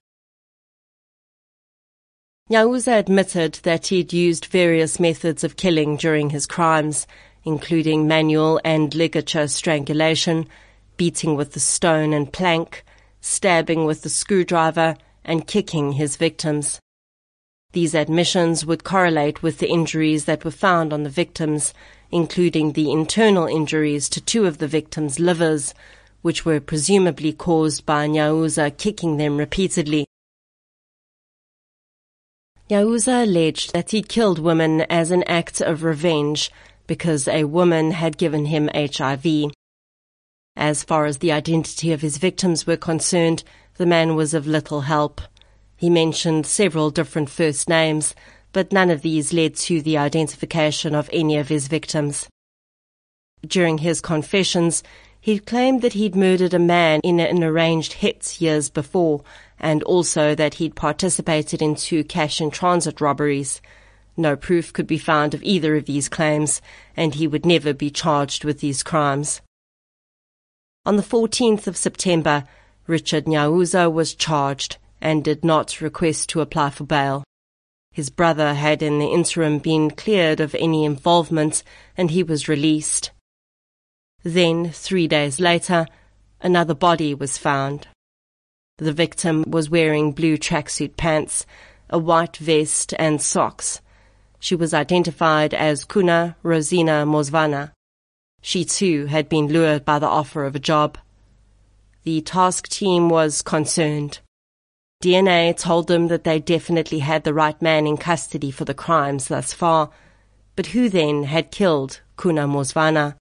Nyauza admitted that he'd used various methods of killing during his crimes, including manual and ligature strangulation, beating with the stone and plank, stabbing with the screwdriver, and kicking his victims. These admissions would correlate with the injuries that were found on the victims, including the internal injuries to two of the victims' livers, which were presumably caused by Nyauza kicking them repeatedly. Nyauza alleged that he killed women as an act of revenge because a woman had given him H I V. As far as the identity of his victims were concerned, the man was of little help. He mentioned several different first names, but none of these led to the identification of any of his victims. During his confessions, he claimed that he'd murdered a man in an arranged hit years before, and also that he'd participated in two cash-in-transit robberies. No proof could be found of either of these claims, and he would never be charged with these crimes. On the fourteenth of September, Richard Nyauza was charged and did not request to apply for bail. His brother had in the interim been cleared of any involvement, and he was released. Then, three days later, another body was found. The victim was wearing blue tracksuit pants, a white vest and socks. She was identified as Kuna Rosina Mosvana. She too had been lured by the offer of a job. The task team was concerned. D N A told them that they definitely had the right man in custody for the crimes thus far, but who then had killed Kuna Mosvana?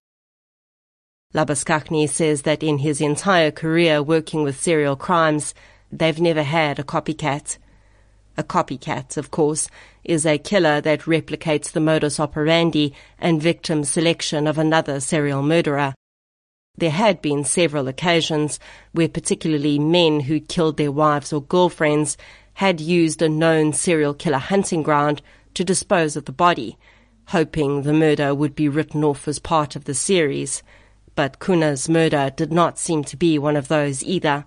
Labuskakny says that in his entire career working with serial crimes, they've never had a copycat. A copycat, of course, is a killer that replicates the modus operandi and victim selection of another serial murderer. There had been several occasions where particularly men who killed their wives or girlfriends had used a known serial killer hunting ground to dispose of the body, hoping the murder would be written off as part of the series. But Kuna's murder did not seem to be one of those either.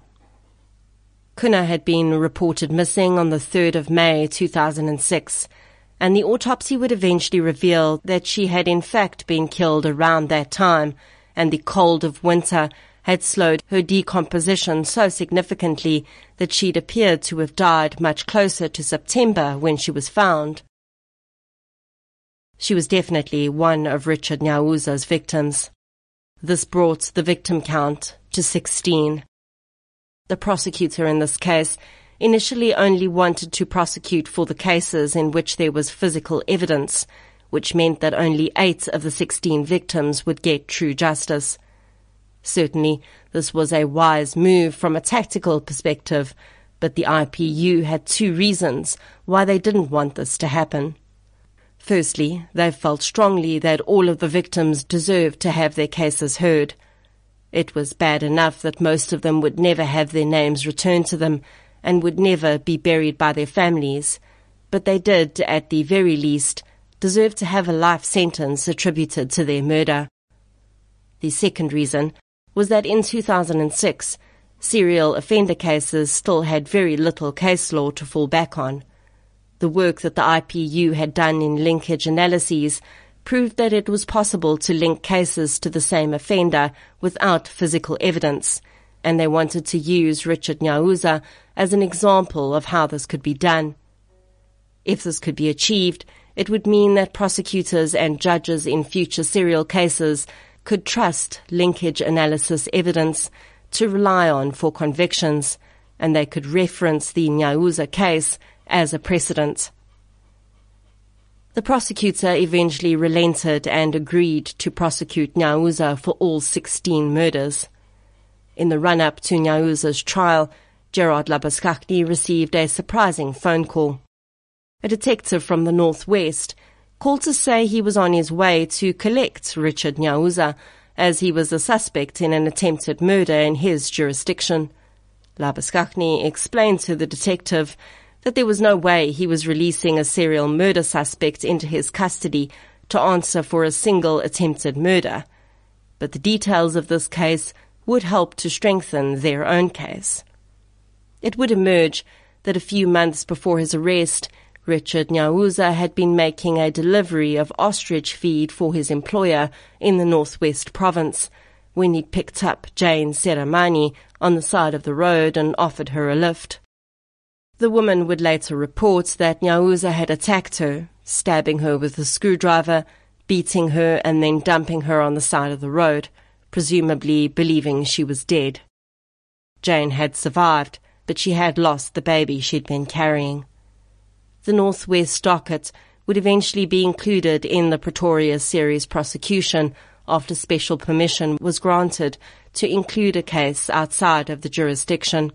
Kuna had been reported missing on the third of May two thousand six, and the autopsy would eventually reveal that she had in fact been killed around that time, and the cold of winter had slowed her decomposition so significantly that she'd appeared to have died much closer to September when she was found. She was definitely one of Richard Nyauza's victims. This brought the victim count to sixteen. The prosecutor in this case initially only wanted to prosecute for the cases in which there was physical evidence, which meant that only eight of the sixteen victims would get true justice. Certainly, this was a wise move from a tactical perspective, but the I P U had two reasons why they didn't want this to happen. Firstly, they felt strongly that all of the victims deserved to have their cases heard. It was bad enough that most of them would never have their names returned to them and would never be buried by their families, but they did, at the very least, deserve to have a life sentence attributed to their murder. The second reason was that in two thousand six, serial offender cases still had very little case law to fall back on. The work that the I P U had done in linkage analyses proved that it was possible to link cases to the same offender without physical evidence, and they wanted to use Richard Nyauza as an example of how this could be done. If this could be achieved, it would mean that prosecutors and judges in future serial cases could trust linkage analysis evidence to rely on for convictions, and they could reference the Nyauza case as a precedent. The prosecutor eventually relented and agreed to prosecute Nyauza for all sixteen murders. In the run-up to Nyauza's trial, Gerard Labuskakny received a surprising phone call. A detective from the Northwest called to say he was on his way to collect Richard Nyauza, as he was a suspect in an attempted murder in his jurisdiction. Labuskakny explained to the detective that there was no way he was releasing a serial murder suspect into his custody to answer for a single attempted murder, but the details of this case would help to strengthen their own case. It would emerge that a few months before his arrest, Richard Nyawuza had been making a delivery of ostrich feed for his employer in the Northwest Province when he picked up Jane Seramani on the side of the road and offered her a lift. The woman would later report that Nyawuza had attacked her, stabbing her with a screwdriver, beating her and then dumping her on the side of the road, presumably believing she was dead. Jane had survived, but she had lost the baby she'd been carrying. The Northwest docket would eventually be included in the Pretoria series prosecution after special permission was granted to include a case outside of the jurisdiction.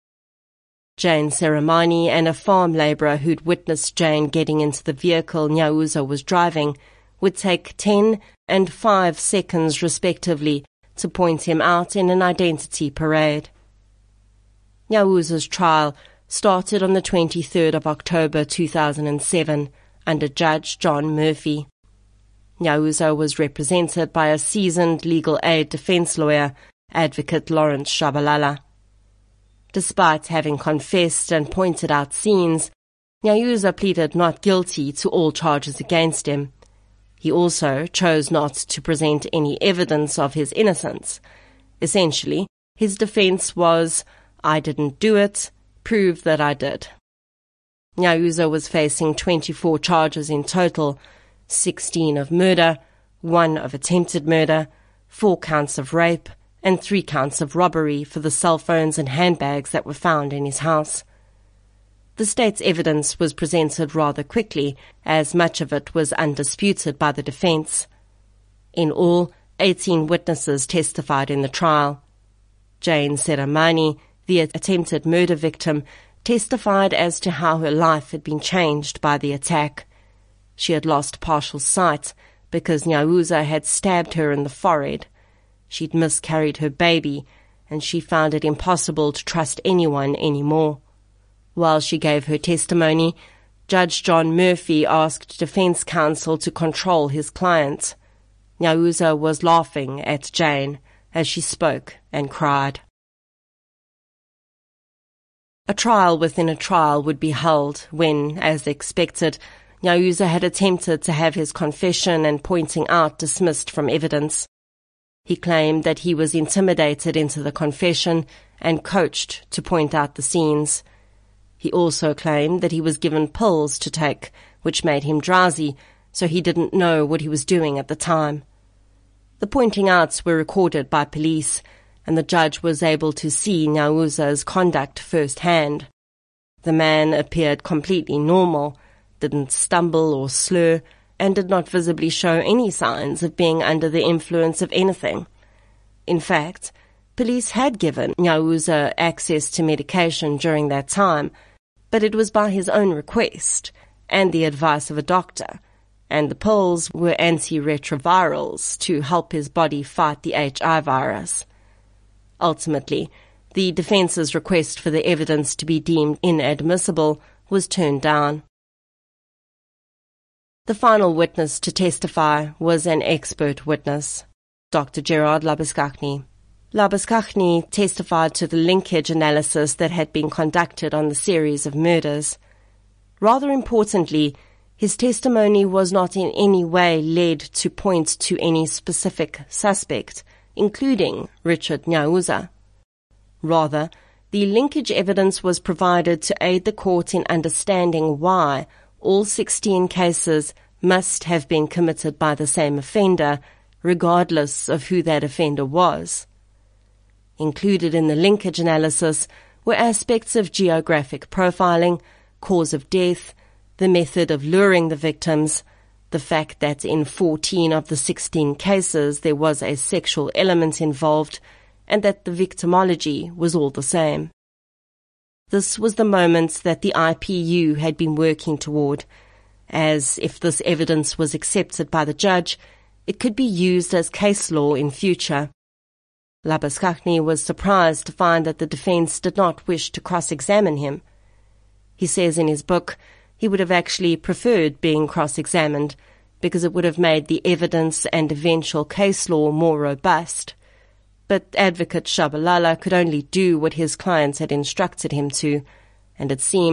Jane Seramani and a farm labourer who'd witnessed Jane getting into the vehicle Nyawuza was driving would take ten and five seconds respectively to point him out in an identity parade. Nyawuza's trial started on the twenty-third of October two thousand seven under Judge John Murphy. Nyawuza was represented by a seasoned legal aid defence lawyer, Advocate Lawrence Shabalala. Despite having confessed and pointed out scenes, Nyawuza pleaded not guilty to all charges against him. He also chose not to present any evidence of his innocence. Essentially, his defence was, "I didn't do it, prove that I did." Nyawuza was facing twenty-four charges in total, sixteen of murder, one of attempted murder, four counts of rape, and three counts of robbery for the cell phones and handbags that were found in his house. The state's evidence was presented rather quickly, as much of it was undisputed by the defence. In all, eighteen witnesses testified in the trial. Jane Seramani, the attempted murder victim, testified as to how her life had been changed by the attack. She had lost partial sight because Nyawuza had stabbed her in the forehead. She'd miscarried her baby, and she found it impossible to trust anyone anymore. While she gave her testimony, Judge John Murphy asked defence counsel to control his client. Nyawuza was laughing at Jane as she spoke and cried. A trial within a trial would be held when, as expected, Nyawuza had attempted to have his confession and pointing out dismissed from evidence. He claimed that he was intimidated into the confession and coached to point out the scenes. He also claimed that he was given pills to take, which made him drowsy, so he didn't know what he was doing at the time. The pointing outs were recorded by police, and the judge was able to see Nyawuza's conduct firsthand. The man appeared completely normal, didn't stumble or slur, and did not visibly show any signs of being under the influence of anything. In fact, police had given Nyawuza access to medication during that time, but it was by his own request and the advice of a doctor, and the pills were antiretrovirals to help his body fight the H I V virus. Ultimately, the defence's request for the evidence to be deemed inadmissible was turned down. The final witness to testify was an expert witness, Doctor Gerard Labuschagne. Labuschagne testified to the linkage analysis that had been conducted on the series of murders. Rather importantly, his testimony was not in any way led to point to any specific suspect, including Richard Nyawuza. Rather, the linkage evidence was provided to aid the court in understanding why all sixteen cases must have been committed by the same offender, regardless of who that offender was. Included in the linkage analysis were aspects of geographic profiling, cause of death, the method of luring the victims, the fact that in fourteen of the sixteen cases there was a sexual element involved, and that the victimology was all the same. This was the moment that the I P U had been working toward, as if this evidence was accepted by the judge, it could be used as case law in future. Labuschagne was surprised to find that the defense did not wish to cross-examine him. He says in his book he would have actually preferred being cross-examined because it would have made the evidence and eventual case law more robust. But Advocate Shabalala could only do what his clients had instructed him to, and it seemed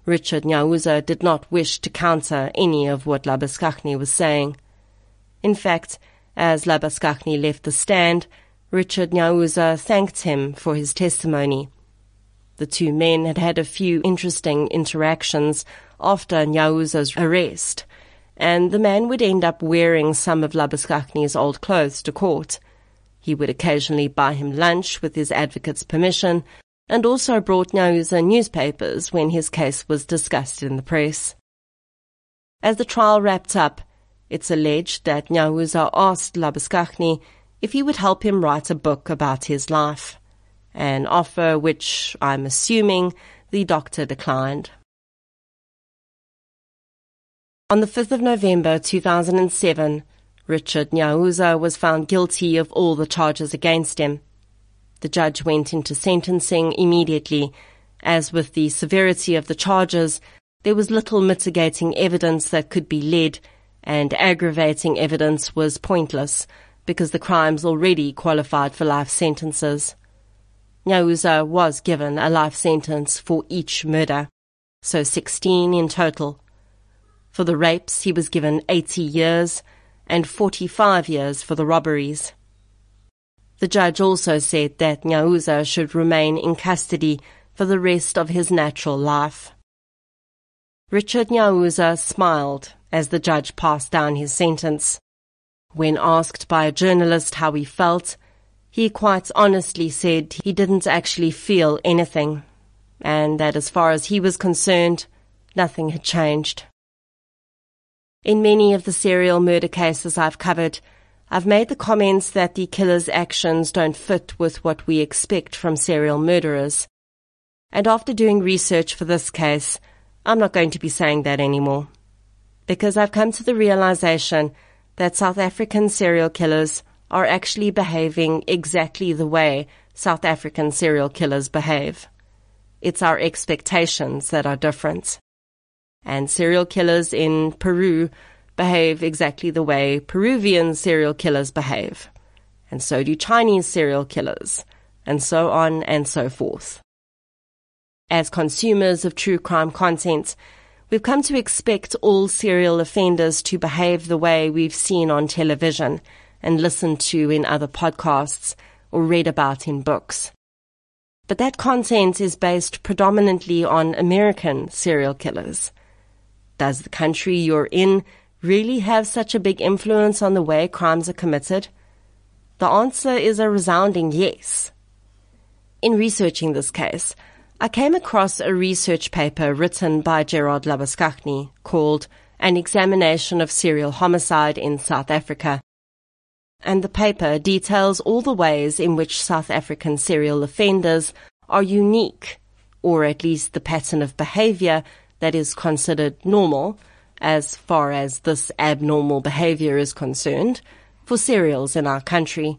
Richard Nyauza did not wish to counter any of what Labuschagne was saying. In fact, as Labuschagne left the stand, Richard Nyauza thanked him for his testimony. The two men had had a few interesting interactions after Nyauza's arrest, and the man would end up wearing some of Labuschagne's old clothes to court. He would occasionally buy him lunch with his advocate's permission, and also brought Nyauza newspapers when his case was discussed in the press. As the trial wrapped up, it's alleged that Nyauza asked Labuschagne if he would help him write a book about his life, an offer which, I'm assuming, the doctor declined. On the fifth of November two thousand seven, Richard Nyauza was found guilty of all the charges against him. The judge went into sentencing immediately, as with the severity of the charges, there was little mitigating evidence that could be led, and aggravating evidence was pointless, because the crimes already qualified for life sentences. Nyauza was given a life sentence for each murder, so sixteen in total. For the rapes, he was given eighty years, and forty-five years for the robberies. The judge also said that Nyauza should remain in custody for the rest of his natural life. Richard Nyauza smiled as the judge passed down his sentence. When asked by a journalist how he felt, he quite honestly said he didn't actually feel anything, and that as far as he was concerned, nothing had changed. In many of the serial murder cases I've covered, I've made the comments that the killer's actions don't fit with what we expect from serial murderers. And after doing research for this case, I'm not going to be saying that anymore. Because I've come to the realization that South African serial killers are actually behaving exactly the way South African serial killers behave. It's our expectations that are different. And serial killers in Peru behave exactly the way Peruvian serial killers behave. And so do Chinese serial killers, and so on and so forth. As consumers of true crime content, we've come to expect all serial offenders to behave the way we've seen on television and listened to in other podcasts or read about in books. But that content is based predominantly on American serial killers. Does the country you're in really have such a big influence on the way crimes are committed? The answer is a resounding yes. In researching this case, I came across a research paper written by Gerard Labuschagne called An Examination of Serial Homicide in South Africa. And the paper details all the ways in which South African serial offenders are unique, or at least the pattern of behavior that is considered normal, as far as this abnormal behavior is concerned, for serials in our country.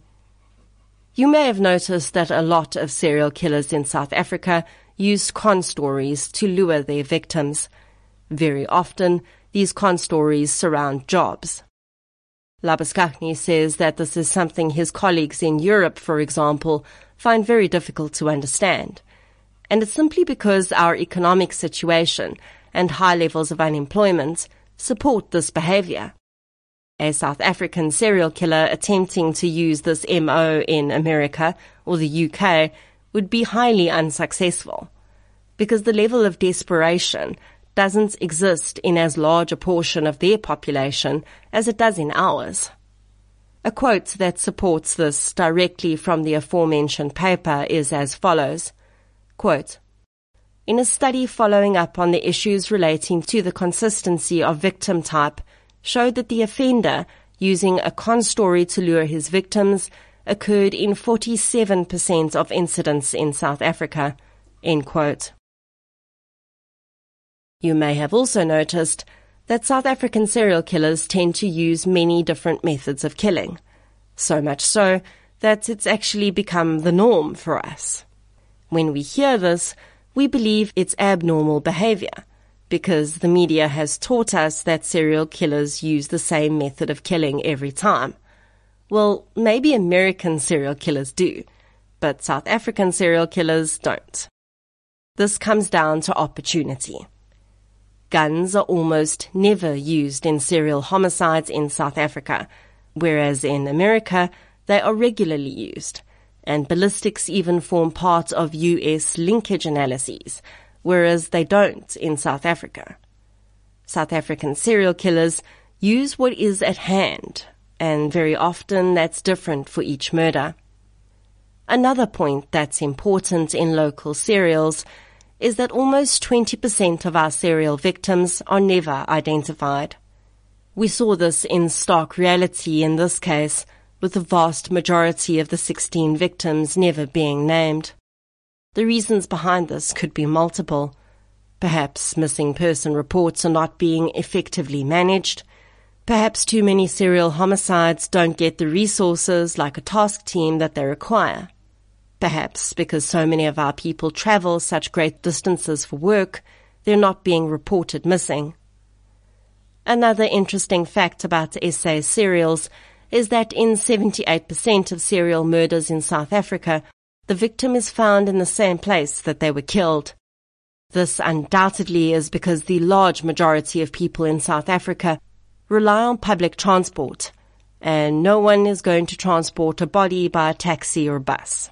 You may have noticed that a lot of serial killers in South Africa use con stories to lure their victims. Very often, these con stories surround jobs. Labuschagne says that this is something his colleagues in Europe, for example, find very difficult to understand. And it's simply because our economic situation and high levels of unemployment support this behavior. A South African serial killer attempting to use this M O in America or the U K would be highly unsuccessful, because the level of desperation doesn't exist in as large a portion of their population as it does in ours. A quote that supports this directly from the aforementioned paper is as follows, quote, "In a study following up on the issues relating to the consistency of victim type, showed that the offender using a con story to lure his victims occurred in forty-seven percent of incidents in South Africa," end quote. You may have also noticed that South African serial killers tend to use many different methods of killing, so much so that it's actually become the norm for us. When we hear this, we believe it's abnormal behavior, because the media has taught us that serial killers use the same method of killing every time. Well, maybe American serial killers do, but South African serial killers don't. This comes down to opportunity. Guns are almost never used in serial homicides in South Africa, whereas in America they are regularly used, and ballistics even form part of U S linkage analyses, whereas they don't in South Africa. South African serial killers use what is at hand, and very often that's different for each murder. Another point that's important in local serials is that almost twenty percent of our serial victims are never identified. We saw this in stark reality in this case, with the vast majority of the sixteen victims never being named. The reasons behind this could be multiple. Perhaps missing person reports are not being effectively managed. Perhaps too many serial homicides don't get the resources like a task team that they require. Perhaps because so many of our people travel such great distances for work, they're not being reported missing. Another interesting fact about S A serials is that in seventy-eight percent of serial murders in South Africa, the victim is found in the same place that they were killed. This undoubtedly is because the large majority of people in South Africa rely on public transport, and no one is going to transport a body by a taxi or bus.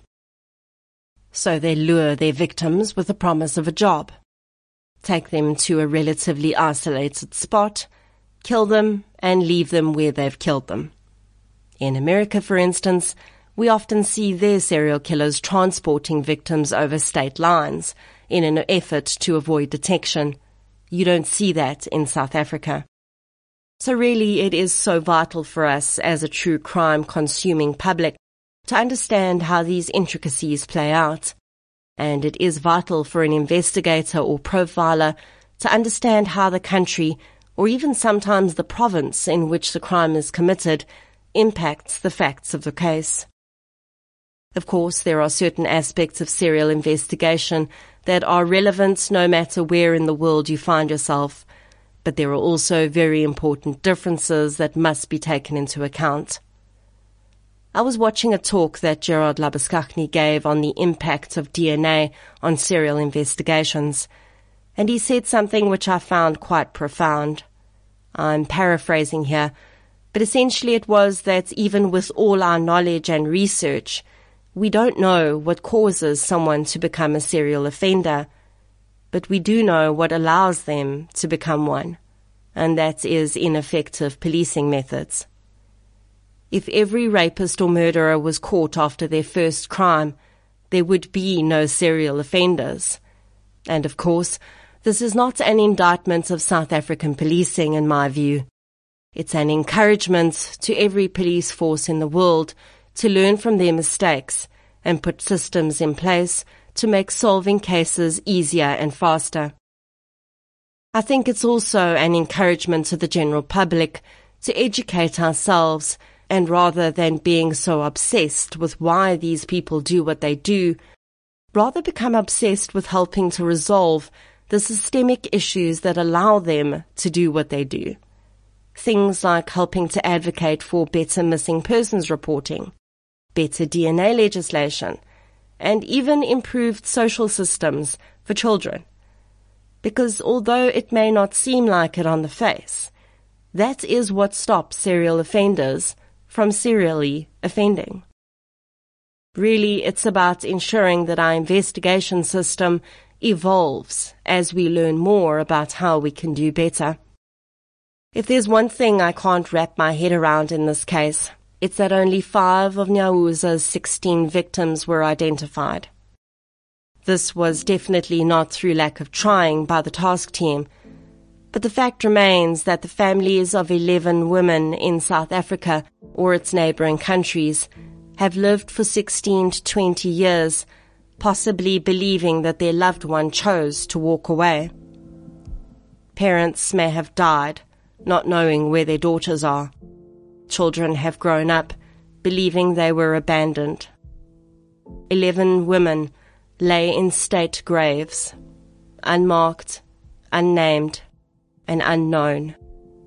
So they lure their victims with the promise of a job, take them to a relatively isolated spot, kill them, and leave them where they've killed them. In America, for instance, we often see their serial killers transporting victims over state lines in an effort to avoid detection. You don't see that in South Africa. So really, it is so vital for us as a true crime consuming public to understand how these intricacies play out. And it is vital for an investigator or profiler to understand how the country, or even sometimes the province in which the crime is committed, impacts the facts of the case. Of course, there are certain aspects of serial investigation that are relevant no matter where in the world you find yourself, but there are also very important differences that must be taken into account. I was watching a talk that Gerard Labuschagne gave on the impact of D N A on serial investigations, and he said something which I found quite profound. I'm paraphrasing here, but essentially it was that even with all our knowledge and research, we don't know what causes someone to become a serial offender, but we do know what allows them to become one, and that is ineffective policing methods. If every rapist or murderer was caught after their first crime, there would be no serial offenders. And of course, this is not an indictment of South African policing in my view. It's an encouragement to every police force in the world to learn from their mistakes and put systems in place to make solving cases easier and faster. I think it's also an encouragement to the general public to educate ourselves, and rather than being so obsessed with why these people do what they do, rather become obsessed with helping to resolve the systemic issues that allow them to do what they do. Things like helping to advocate for better missing persons reporting, better D N A legislation, and even improved social systems for children. Because although it may not seem like it on the face, that is what stops serial offenders from serially offending. Really, it's about ensuring that our investigation system evolves as we learn more about how we can do better. If there's one thing I can't wrap my head around in this case, it's that only five of Nyawuza's sixteen victims were identified. This was definitely not through lack of trying by the task team, but the fact remains that the families of eleven women in South Africa or its neighboring countries have lived for sixteen to twenty years, possibly believing that their loved one chose to walk away. Parents may have died, not knowing where their daughters are. Children have grown up, believing they were abandoned. Eleven women lay in state graves, unmarked, unnamed, and unknown.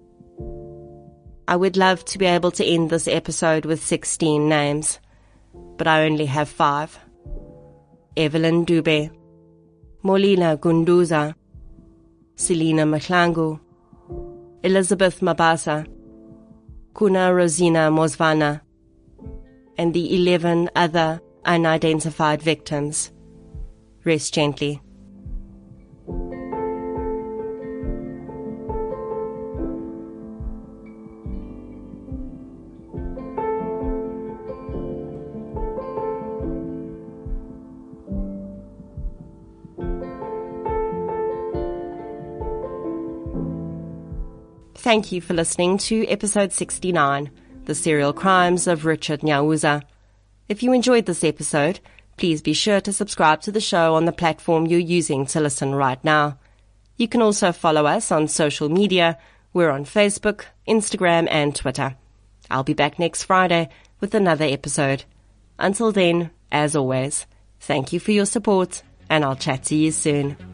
I would love to be able to end this episode with sixteen names, but I only have five. Evelyn Dube, Molina Gunduza, Selina Mahlangu, Elizabeth Mabasa, Kuna Rosina Mosvana, and the eleven other unidentified victims. Rest gently. Thank you for listening to episode sixty-nine, The Serial Crimes of Richard Nyawuza. If you enjoyed this episode, please be sure to subscribe to the show on the platform you're using to listen right now. You can also follow us on social media. We're on Facebook, Instagram, and Twitter. I'll be back next Friday with another episode. Until then, as always, thank you for your support, and I'll chat to you soon.